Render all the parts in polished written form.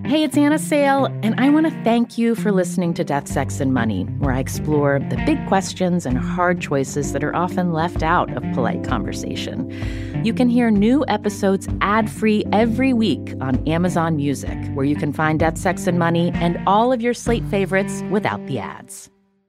Hey, it's Anna Sale, and I want to thank you for listening to Death, Sex, and Money, where I explore the big questions and hard choices that are often left out of polite conversation. You can hear new episodes ad-free every week on Amazon Music, where you can find Death, Sex, and Money and all of your Slate favorites without the ads.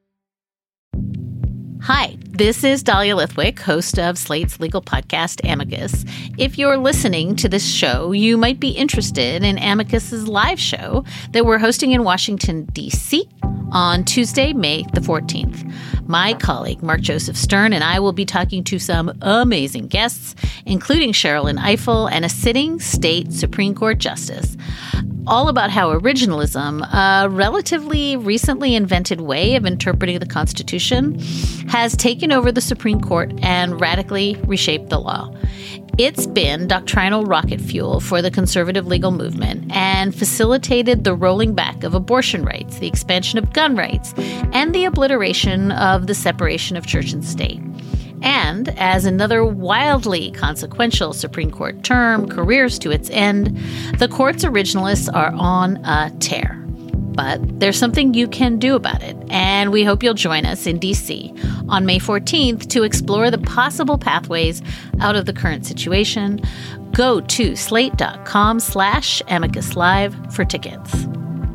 Hi, this is Dahlia Lithwick, host of Slate's legal podcast, Amicus. If you're listening to this show, you might be interested in Amicus's live show that we're hosting in Washington, D.C. on Tuesday, May the 14th. My colleague, Mark Joseph Stern, and I will be talking to some amazing guests, including Sherrilyn Ifill and a sitting state Supreme Court justice, all about how originalism, a relatively recently invented way of interpreting the Constitution, has taken over the Supreme Court and radically reshaped the law. It's been doctrinal rocket fuel for the conservative legal movement and facilitated the rolling back of abortion rights, the expansion of gun rights, and the obliteration of the separation of church and state. And as another wildly consequential Supreme Court term careers to its end, the court's originalists are on a tear. But there's something you can do about it, and we hope you'll join us in D.C. on May 14th to explore the possible pathways out of the current situation. Go to slate.com/Amicus Live for tickets.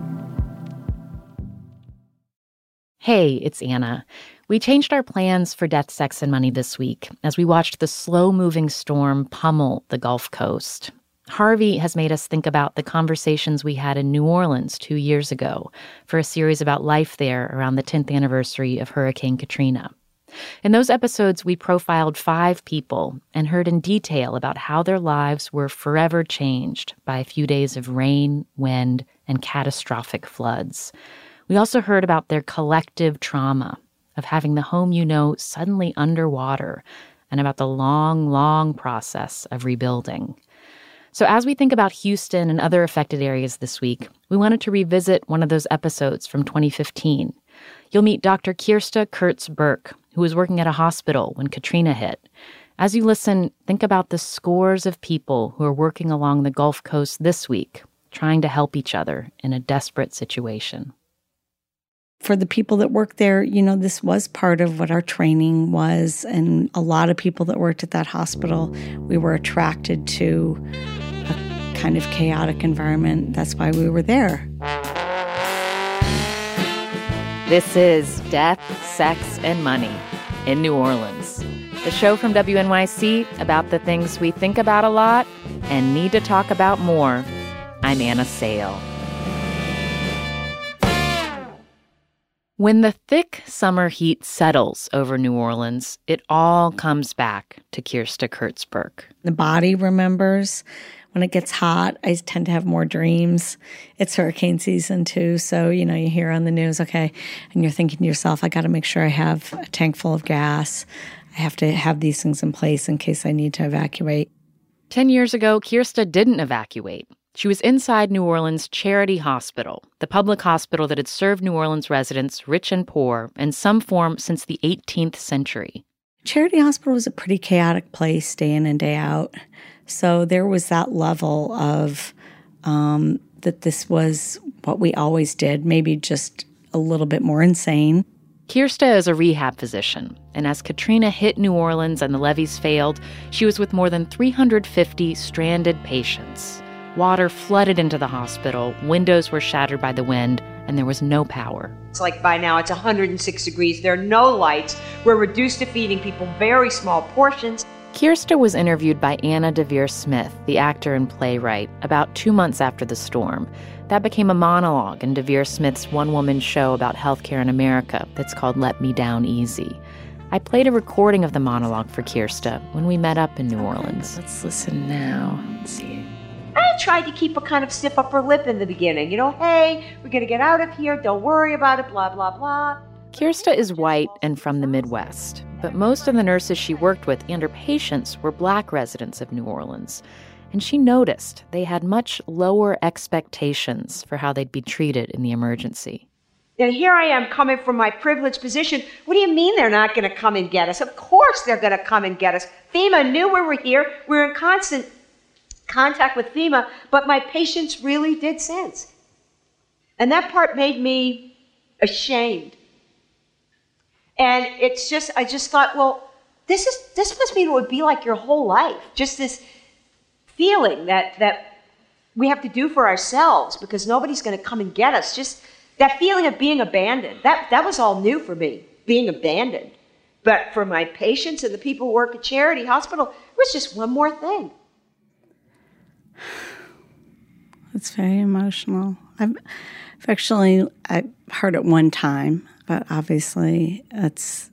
Hey, it's Anna. We changed our plans for Death, Sex, and Money this week as we watched the slow-moving storm pummel the Gulf Coast. Harvey has made us think about the conversations we had in New Orleans 2 years ago for a series about life there around the 10th anniversary of Hurricane Katrina. In those episodes, we profiled 5 people and heard in detail about how their lives were forever changed by a few days of rain, wind, and catastrophic floods. We also heard about their collective trauma of having the home you know suddenly underwater, and about the long, long process of rebuilding. So as we think about Houston and other affected areas this week, we wanted to revisit one of those episodes from 2015. You'll meet Dr. Kirsta Kurtz-Burke, who was working at a hospital when Katrina hit. As you listen, think about the scores of people who are working along the Gulf Coast this week, trying to help each other in a desperate situation. For the people that work there, you know, this was part of what our training was. And a lot of people that worked at that hospital, we were attracted to a kind of chaotic environment. That's why we were there. This is Death, Sex, and Money in New Orleans, the show from WNYC about the things we think about a lot and need to talk about more. I'm Anna Sale. When the thick summer heat settles over New Orleans, it all comes back to Kirsta Kurtz-Burke. The body remembers. When it gets hot, I tend to have more dreams. It's hurricane season too, so, you know, you hear on the news, okay, and you're thinking to yourself, I got to make sure I have a tank full of gas. I have to have these things in place in case I need to evacuate. 10 years ago, Kirsta didn't evacuate. She was inside New Orleans Charity Hospital, the public hospital that had served New Orleans residents, rich and poor, in some form since the 18th century. Charity Hospital was a pretty chaotic place day in and day out. So there was that level of that this was what we always did, maybe just a little bit more insane. Kirsta is a rehab physician, and as Katrina hit New Orleans and the levees failed, she was with more than 350 stranded patients. Water flooded into the hospital, windows were shattered by the wind, and there was no power. It's like by now it's 106 degrees, there are no lights, we're reduced to feeding people very small portions. Kirsta was interviewed by Anna Deavere Smith, the actor and playwright, about 2 months after the storm. That became a monologue in Deavere Smith's one-woman show about healthcare in America that's called Let Me Down Easy. I played a recording of the monologue for Kirsta when we met up in New Orleans. Let's listen now. Let's see. I tried to keep a kind of stiff upper lip in the beginning. You know, hey, we're going to get out of here. Don't worry about it, blah, blah, blah. Kirsta is white and from the Midwest, but most of the nurses she worked with and her patients were Black residents of New Orleans. And she noticed they had much lower expectations for how they'd be treated in the emergency. And here I am coming from my privileged position. What do you mean they're not going to come and get us? Of course they're going to come and get us. FEMA knew we were here. We're in constant contact with FEMA, but my patients really did sense. And that part made me ashamed. And I just thought, well, this must mean it would be like your whole life. Just this feeling that we have to do for ourselves because nobody's going to come and get us. Just that feeling of being abandoned. That was all new for me, being abandoned. But for my patients and the people who work at Charity Hospital, it was just one more thing. It's very emotional. I've heard it one time, but obviously it's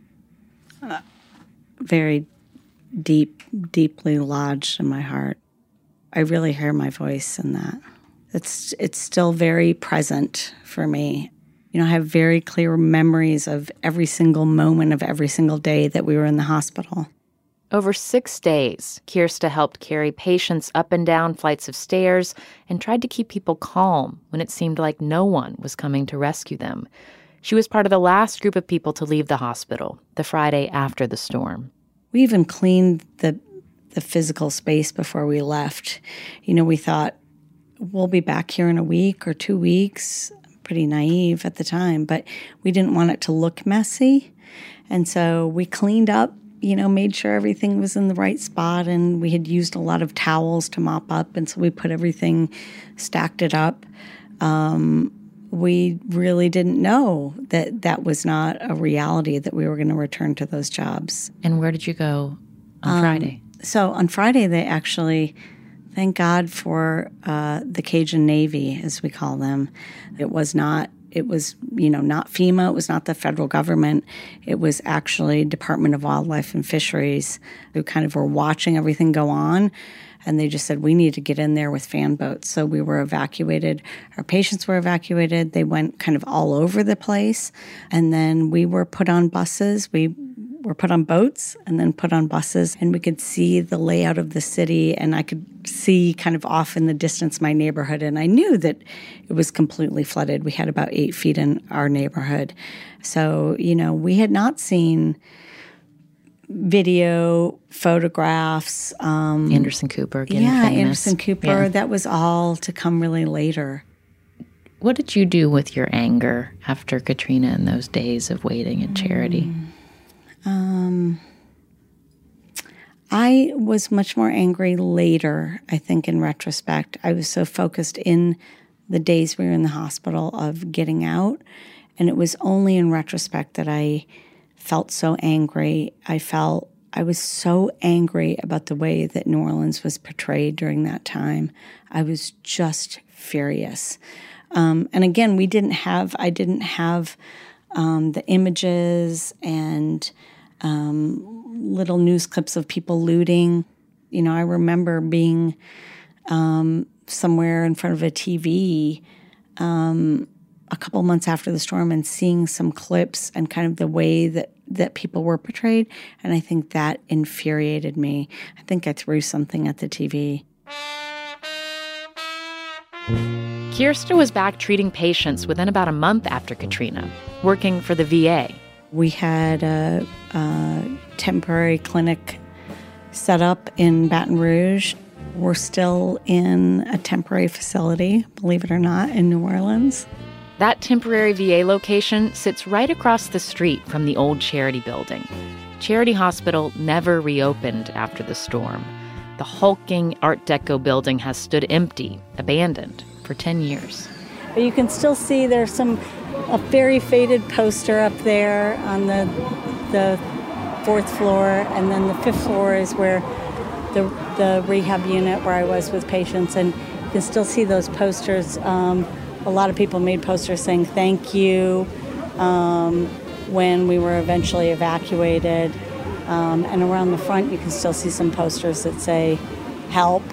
very deeply lodged in my heart. I really hear my voice in that. It's still very present for me. You know, I have very clear memories of every single moment of every single day that we were in the hospital. Over 6 days, Kirsta helped carry patients up and down flights of stairs and tried to keep people calm when it seemed like no one was coming to rescue them. She was part of the last group of people to leave the hospital, the Friday after the storm. We even cleaned the physical space before we left. You know, we thought, we'll be back here in a week or 2 weeks. Pretty naive at the time, but we didn't want it to look messy. And so we cleaned up, you know, made sure everything was in the right spot, and we had used a lot of towels to mop up, and so we put everything, stacked it up. We really didn't know that was not a reality, that we were going to return to those jobs. And where did you go on Friday? So on Friday, they actually, thank God for the Cajun Navy, as we call them. It was, not FEMA. It was not the federal government. It was actually Department of Wildlife and Fisheries who kind of were watching everything go on. And they just said, we need to get in there with fan boats. So we were evacuated. Our patients were evacuated. They went kind of all over the place. And then we were put on buses. We were put on boats and then put on buses. And we could see the layout of the city. And I could see kind of off in the distance my neighborhood. And I knew that it was completely flooded. We had about 8 feet in our neighborhood. So, you know, we had not seen video, photographs. Anderson Cooper getting famous. Anderson Cooper. Yeah. That was all to come really later. What did you do with your anger after Katrina and those days of waiting at Charity? I was much more angry later, I think, in retrospect. I was so focused in the days we were in the hospital of getting out, and it was only in retrospect that I felt so angry. I was so angry about the way that New Orleans was portrayed during that time. I was just furious. And again, I didn't have the images and little news clips of people looting. You know, I remember being somewhere in front of a TV a couple months after the storm and seeing some clips and kind of the way that people were portrayed. And I think that infuriated me. I think I threw something at the TV. Kirsta was back treating patients within about a month after Katrina, working for the VA. We had a temporary clinic set up in Baton Rouge. We're still in a temporary facility, believe it or not, in New Orleans. That temporary VA location sits right across the street from the old Charity building. Charity Hospital never reopened after the storm. The hulking Art Deco building has stood empty, abandoned, for 10 years. But you can still see there's a very faded poster up there on the 4th floor, and then the 5th floor is where the rehab unit where I was with patients, and you can still see those posters. A lot of people made posters saying thank you when we were eventually evacuated. And around the front, you can still see some posters that say help.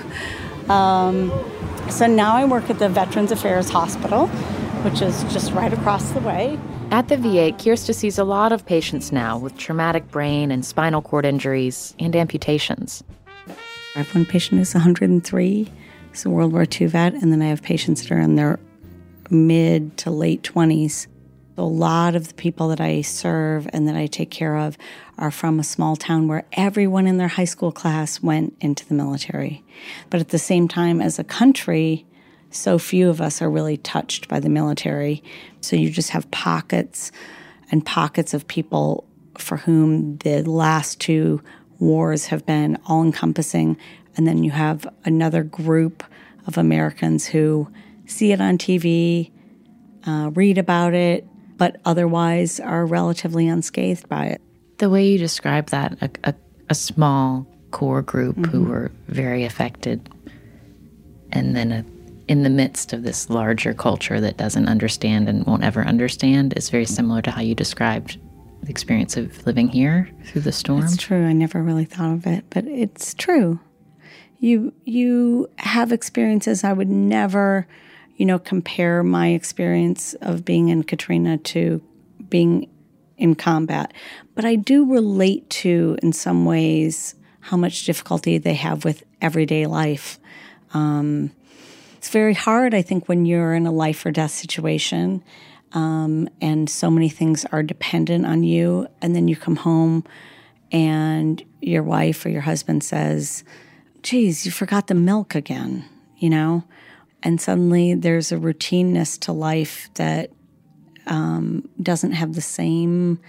So now I work at the Veterans Affairs Hospital, which is just right across the way. At the VA, Kirsta sees a lot of patients now with traumatic brain and spinal cord injuries and amputations. I have one patient who's 103. He's a World War II vet, and then I have patients that are in their mid to late 20s. A lot of the people that I serve and that I take care of are from a small town where everyone in their high school class went into the military. But at the same time, as a country, so few of us are really touched by the military. So you just have pockets and pockets of people for whom the last two wars have been all-encompassing. And then you have another group of Americans who see it on TV, read about it, but otherwise are relatively unscathed by it. The way you describe that, a small core group who were very affected, and then in the midst of this larger culture that doesn't understand and won't ever understand, is very similar to how you described the experience of living here through the storm. It's true. I never really thought of it, but it's true. You have experiences. I would never, compare my experience of being in Katrina to being in combat. But I do relate to, in some ways, how much difficulty they have with everyday life. It's very hard, I think, when you're in a life or death situation, and so many things are dependent on you, and then you come home and your wife or your husband says, geez, you forgot the milk again, And suddenly there's a routineness to life that doesn't have the same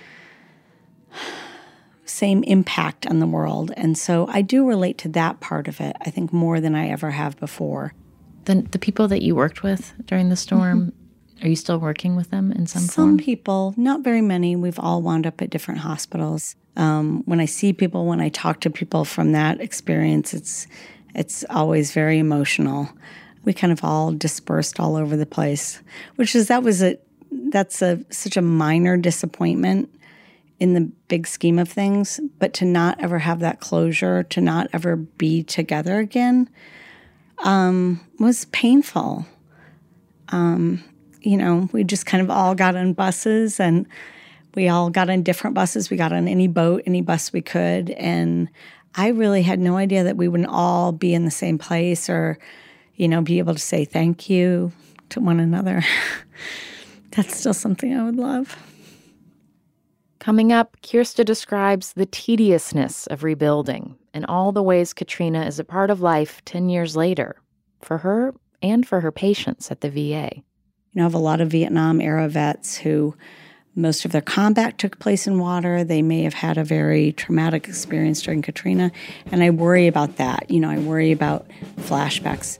impact on the world. And so I do relate to that part of it, I think, more than I ever have before. The people that you worked with during the storm, are you still working with them in some form? Some people, not very many. We've all wound up at different hospitals. When I see people, when I talk to people from that experience, it's always very emotional. We kind of all dispersed all over the place, that's such a minor disappointment in the big scheme of things. But to not ever have that closure, to not ever be together again, was painful. We just kind of all got on buses, and we all got on different buses. We got on any boat, any bus we could. And I really had no idea that we wouldn't all be in the same place or, be able to say thank you to one another. That's still something I would love. Coming up, Kirsta describes the tediousness of rebuilding and all the ways Katrina is a part of life 10 years later, for her and for her patients at the VA. I have a lot of Vietnam-era vets who most of their combat took place in water. They may have had a very traumatic experience during Katrina, and I worry about that. I worry about flashbacks.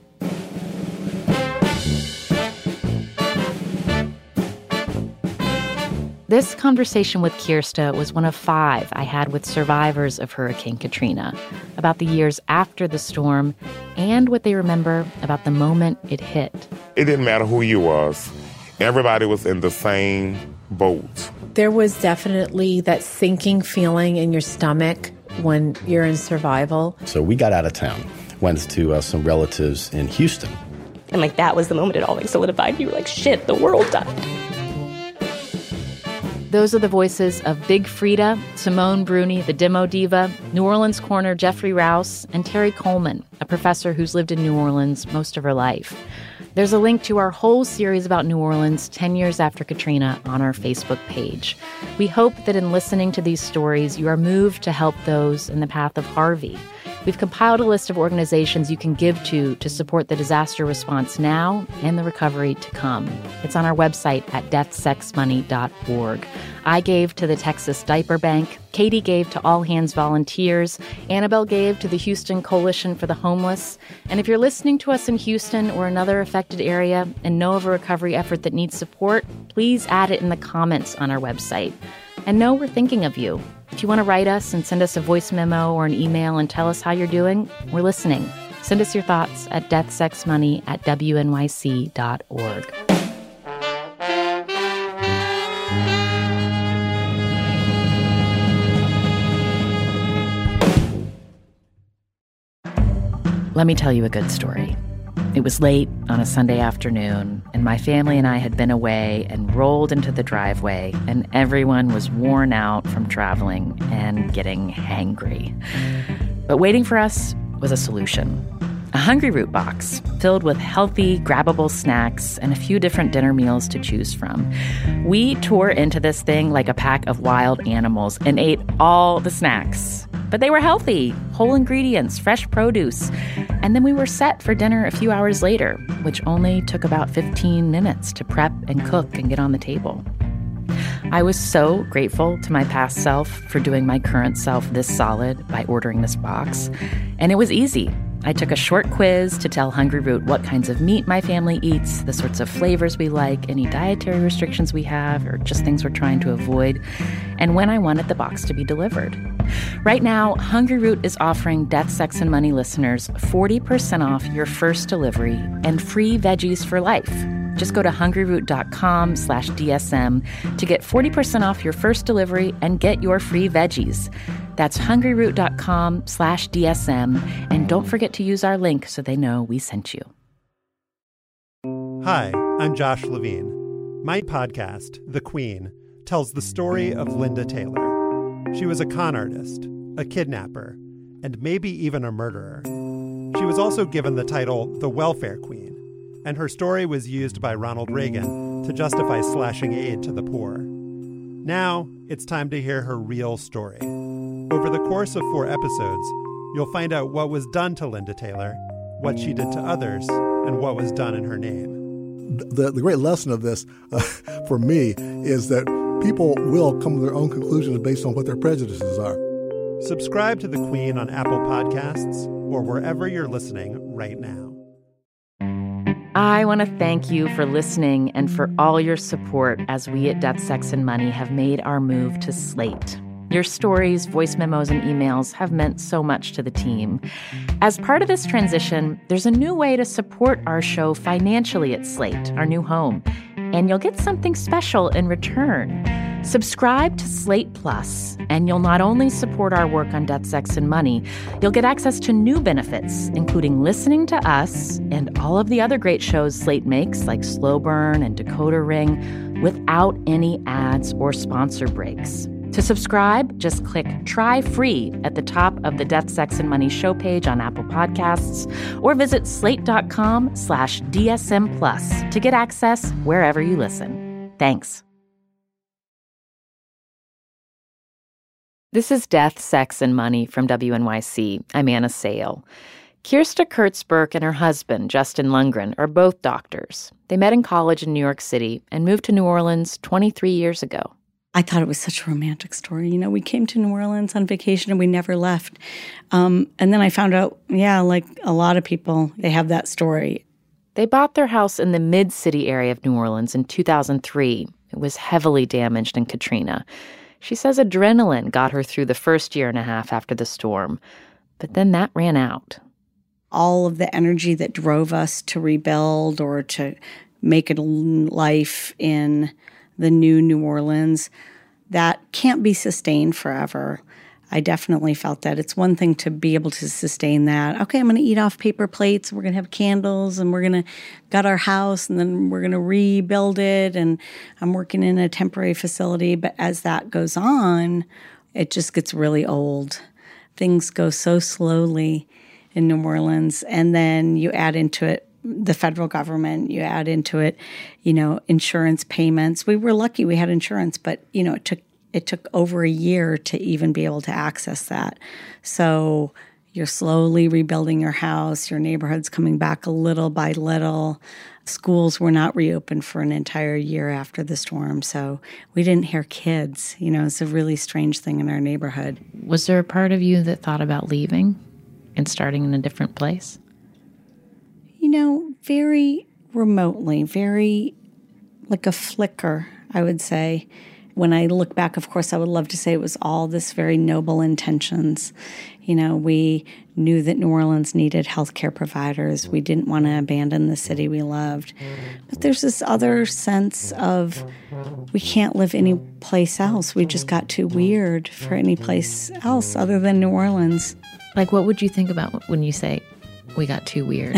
This conversation with Kirsta was one of 5 I had with survivors of Hurricane Katrina about the years after the storm and what they remember about the moment it hit. It didn't matter who you was. Everybody was in the same boat. There was definitely that sinking feeling in your stomach when you're in survival. So we got out of town, went to some relatives in Houston. And that was the moment it all solidified. You were like, shit, the world died. Those are the voices of Big Frida, Simone Bruni, the demo diva, New Orleans Corner Jeffrey Rouse, and Terry Coleman, a professor who's lived in New Orleans most of her life. There's a link to our whole series about New Orleans 10 years after Katrina on our Facebook page. We hope that in listening to these stories, you are moved to help those in the path of Harvey. We've compiled a list of organizations you can give to support the disaster response now and the recovery to come. It's on our website at deathsexmoney.org. I gave to the Texas Diaper Bank. Katie gave to All Hands Volunteers. Annabelle gave to the Houston Coalition for the Homeless. And if you're listening to us in Houston or another affected area and know of a recovery effort that needs support, please add it in the comments on our website. And know we're thinking of you. If you want to write us and send us a voice memo or an email and tell us how you're doing, we're listening. Send us your thoughts at deathsexmoney@wnyc.org. Let me tell you a good story. It was late on a Sunday afternoon, and my family and I had been away and rolled into the driveway, and everyone was worn out from traveling and getting hangry. But waiting for us was a solution. a Hungryroot box filled with healthy, grabbable snacks and a few different dinner meals to choose from. We tore into this thing like a pack of wild animals and ate all the snacks. But they were healthy, whole ingredients, fresh produce. And then we were set for dinner a few hours later, which only took about 15 minutes to prep and cook and get on the table. I was so grateful to my past self for doing my current self this solid by ordering this box. And it was easy. I took a short quiz to tell Hungryroot what kinds of meat my family eats, the sorts of flavors we like, any dietary restrictions we have, or just things we're trying to avoid, and when I wanted the box to be delivered. Right now, Hungryroot is offering Death, Sex, and Money listeners 40% off your first delivery and free veggies for life. Just go to hungryroot.com/DSM to get 40% off your first delivery and get your free veggies. That's hungryroot.com/DSM. And don't forget to use our link so they know we sent you. Hi, I'm Josh Levine. My podcast, The Queen, tells the story of Linda Taylor. She was a con artist, a kidnapper, and maybe even a murderer. She was also given the title the Welfare Queen, and her story was used by Ronald Reagan to justify slashing aid to the poor. Now, it's time to hear her real story. Over the course of 4 episodes, you'll find out what was done to Linda Taylor, what she did to others, and what was done in her name. The great lesson of this, for me, is that people will come to their own conclusions based on what their prejudices are. Subscribe to The Queen on Apple Podcasts or wherever you're listening right now. I want to thank you for listening and for all your support as we at Death, Sex, and Money have made our move to Slate. Your stories, voice memos, and emails have meant so much to the team. As part of this transition, there's a new way to support our show financially at Slate, our new home, and you'll get something special in return. Subscribe to Slate Plus, and you'll not only support our work on Death, Sex, and Money, you'll get access to new benefits, including listening to us and all of the other great shows Slate makes, like Slow Burn and Decoder Ring, without any ads or sponsor breaks. To subscribe, just click Try Free at the top of the Death, Sex, and Money show page on Apple Podcasts, or visit slate.com/DSM Plus to get access wherever you listen. Thanks. This is Death, Sex, and Money from WNYC. I'm Anna Sale. Kirsta Kurtzberg and her husband, Justin Lundgren, are both doctors. They met in college in New York City and moved to New Orleans 23 years ago. I thought it was such a romantic story. You know, we came to New Orleans on vacation and we never left. And then I found out, like a lot of people, they have that story. They bought their house in the mid-city area of New Orleans in 2003. It was heavily damaged in Katrina. She says adrenaline got her through the first year and a half after the storm. But then that ran out. All of the energy that drove us to rebuild or to make it a life in the new New Orleans, that can't be sustained forever. I definitely felt that. It's one thing to be able to sustain that. Okay, I'm going to eat off paper plates. We're going to have candles, and we're going to gut our house, and then we're going to rebuild it, and I'm working in a temporary facility. But as that goes on, it just gets really old. Things go so slowly in New Orleans, and then you add into it the federal government, you add into it, insurance payments. We were lucky we had insurance, but, it took over a year to even be able to access that. So you're slowly rebuilding your house. Your neighborhood's coming back a little by little. Schools were not reopened for an entire year after the storm. So we didn't hear kids. It's a really strange thing in our neighborhood. Was there a part of you that thought about leaving and starting in a different place? Very remotely, very like a flicker, I would say. When I look back, of course, I would love to say it was all this very noble intentions. We knew that New Orleans needed healthcare providers. We didn't want to abandon the city we loved. But there's this other sense of we can't live any place else. We just got too weird for any place else other than New Orleans. Like, what would you think about when you say we got too weird?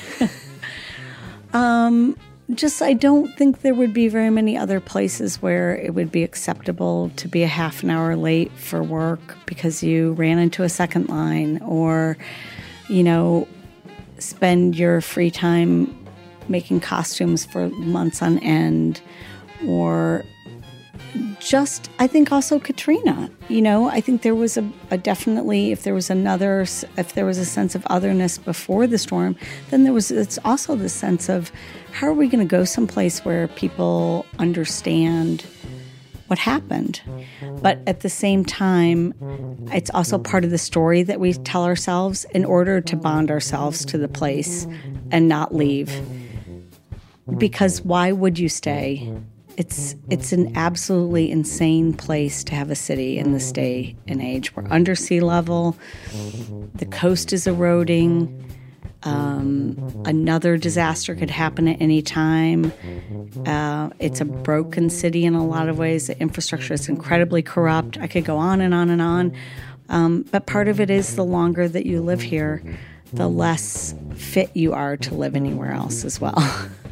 I don't think there would be very many other places where it would be acceptable to be a half an hour late for work because you ran into a second line or, spend your free time making costumes for months on end, or just, I think also Katrina, I think there was a definitely, if there was a sense of otherness before the storm, then it's also the sense of, how are we going to go someplace where people understand what happened? But at the same time, it's also part of the story that we tell ourselves in order to bond ourselves to the place and not leave. Because why would you stay? It's an absolutely insane place to have a city in this day and age. We're under sea level. The coast is eroding. Another disaster could happen at any time. It's a broken city in a lot of ways. The infrastructure is incredibly corrupt. I could go on and on and on. But part of it is the longer that you live here, the less fit you are to live anywhere else as well.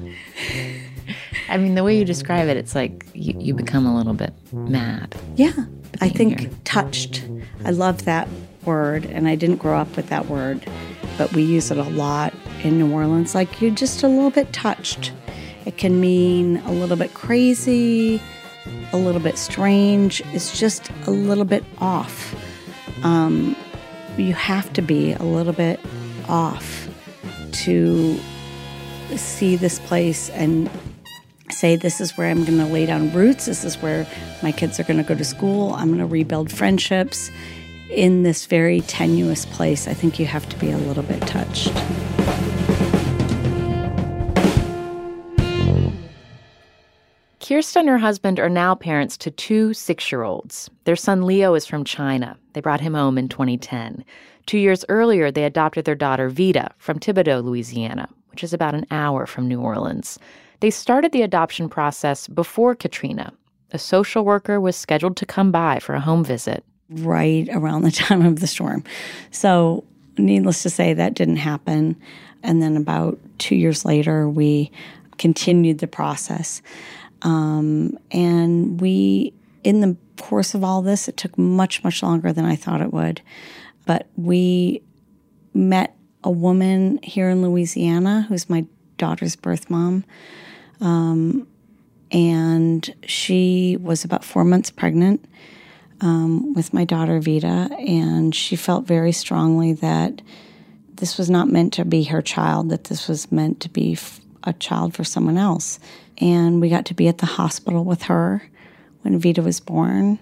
I mean, the way you describe it, it's like you become a little bit mad. Yeah, I think touched. I love that word, and I didn't grow up with that word, but we use it a lot in New Orleans. Like, you're just a little bit touched. It can mean a little bit crazy, a little bit strange. It's just a little bit off. You have to be a little bit off to see this place and say, this is where I'm going to lay down roots. This is where my kids are going to go to school. I'm going to rebuild friendships in this very tenuous place. I think you have to be a little bit touched. Kirsta and her husband are now parents to 2 6-year-olds. Their son Leo is from China. They brought him home in 2010. 2 years earlier, they adopted their daughter Vida from Thibodaux, Louisiana, which is about an hour from New Orleans. They started the adoption process before Katrina. A social worker was scheduled to come by for a home visit. Right around the time of the storm. So needless to say, that didn't happen. And then about 2 years later, we continued the process. And we, in the course of all this, it took much, much longer than I thought it would. But we met a woman here in Louisiana who's my daughter's birth mom. And she was about 4 months pregnant with my daughter Vida, and she felt very strongly that this was not meant to be her child, that this was meant to be a child for someone else. And we got to be at the hospital with her when Vida was born.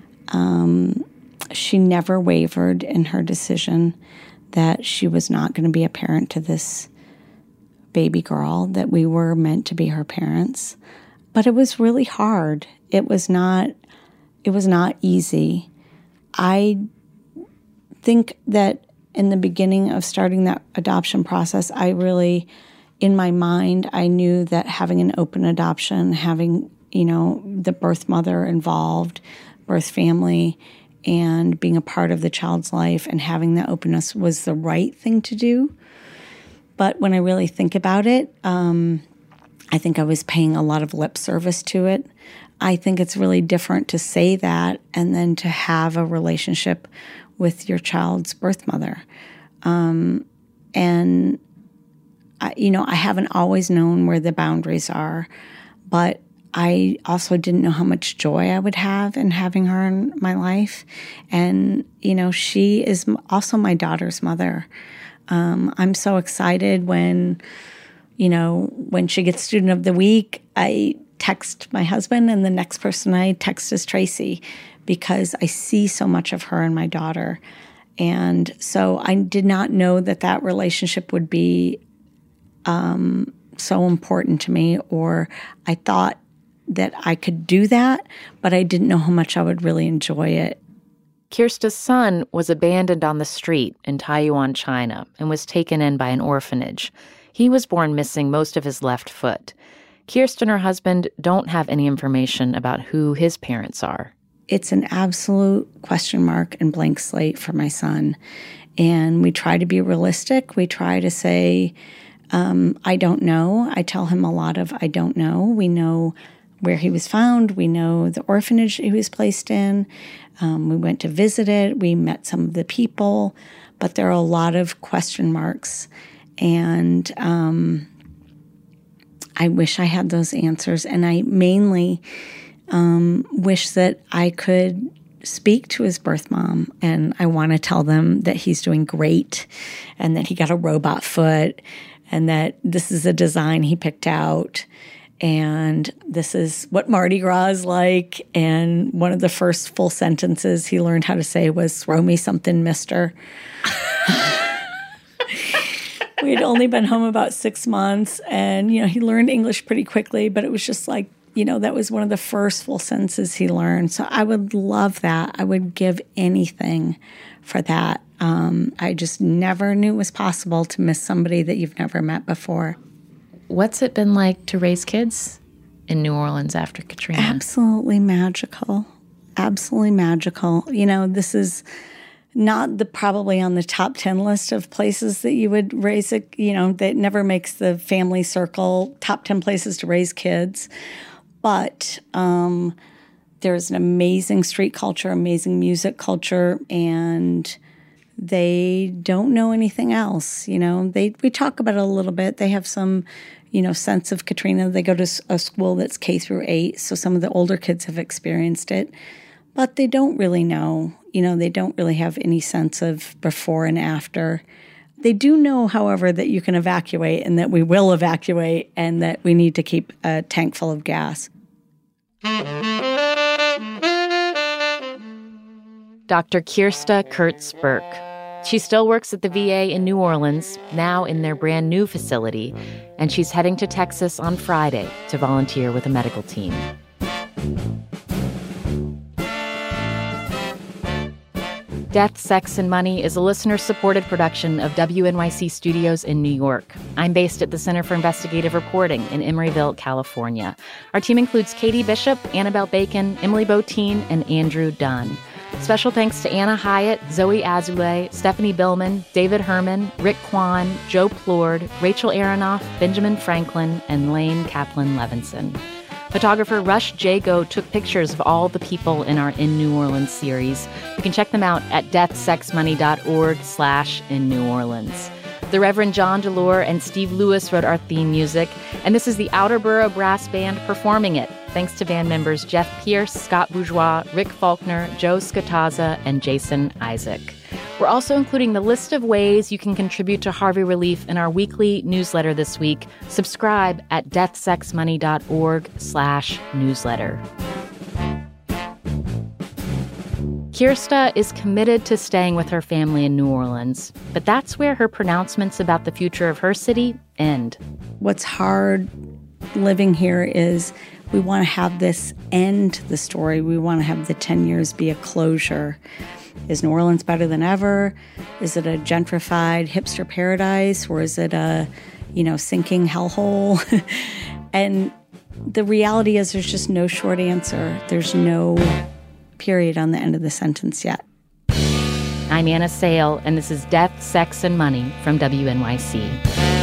She never wavered in her decision that she was not going to be a parent to this baby girl, that we were meant to be her parents. But it was really hard. It was not easy. I think that in the beginning of starting that adoption process, I really, in my mind, I knew that having an open adoption, having, the birth mother involved, birth family, and being a part of the child's life and having that openness was the right thing to do. But when I really think about it, I think I was paying a lot of lip service to it. I think it's really different to say that and then to have a relationship with your child's birth mother. And, I haven't always known where the boundaries are, but I also didn't know how much joy I would have in having her in my life. And, she is also my daughter's mother. I'm so excited when she gets Student of the Week, I text my husband, and the next person I text is Tracy, because I see so much of her and my daughter. And so I did not know that relationship would be so important to me, or I thought that I could do that, but I didn't know how much I would really enjoy it. Kirsta's son was abandoned on the street in Taiyuan, China, and was taken in by an orphanage. He was born missing most of his left foot. Kirsta and her husband don't have any information about who his parents are. It's an absolute question mark and blank slate for my son. And we try to be realistic. We try to say, I don't know. I tell him a lot of I don't know. We know where he was found. We know the orphanage he was placed in. We went to visit it. We met some of the people. But there are a lot of question marks. And I wish I had those answers. And I mainly wish that I could speak to his birth mom, and I want to tell them that he's doing great and that he got a robot foot and that this is a design he picked out and this is what Mardi Gras is like. And one of the first full sentences he learned how to say was, "Throw me something, mister." We had only been home about 6 months, and, he learned English pretty quickly, but it was just like, that was one of the first full sentences he learned. So I would love that. I would give anything for that. I just never knew it was possible to miss somebody that you've never met before. What's it been like to raise kids in New Orleans after Katrina? Absolutely magical. Absolutely magical. This is not probably on the top 10 list of places that you would raise that never makes the family circle top 10 places to raise kids. But there's an amazing street culture, amazing music culture, and they don't know anything else. We talk about it a little bit. They have some, sense of Katrina. They go to a school that's K through 8, so some of the older kids have experienced it. But they don't really know. They don't really have any sense of before and after. They do know, however, that you can evacuate and that we will evacuate and that we need to keep a tank full of gas. Dr. Kirsta Kurtz-Burke. She still works at the VA in New Orleans, now in their brand new facility, and she's heading to Texas on Friday to volunteer with a medical team. Death, Sex, and Money is a listener-supported production of WNYC Studios in New York. I'm based at the Center for Investigative Reporting in Emeryville, California. Our team includes Katie Bishop, Annabelle Bacon, Emily Botine, and Andrew Dunn. Special thanks to Anna Hyatt, Zoe Azulay, Stephanie Billman, David Herman, Rick Kwan, Joe Plord, Rachel Aronoff, Benjamin Franklin, and Lane Kaplan-Levinson. Photographer Rush Jago took pictures of all the people in our In New Orleans series. You can check them out at deathsexmoney.org/In New Orleans. The Reverend John DeLore and Steve Lewis wrote our theme music, and this is the Outerborough Brass Band performing it, thanks to band members Jeff Pierce, Scott Bourgeois, Rick Faulkner, Joe Scataza, and Jason Isaac. We're also including the list of ways you can contribute to Harvey Relief in our weekly newsletter this week. Subscribe at deathsexmoney.org/newsletter. Kirsta is committed to staying with her family in New Orleans, but that's where her pronouncements about the future of her city end. What's hard living here is we want to have this end the story. We want to have the 10 years be a closure. Is New Orleans better than ever? Is it a gentrified hipster paradise, or is it a, sinking hellhole? And the reality is there's just no short answer. There's no period on the end of the sentence yet. I'm Anna Sale, and this is Death, Sex, and Money from WNYC.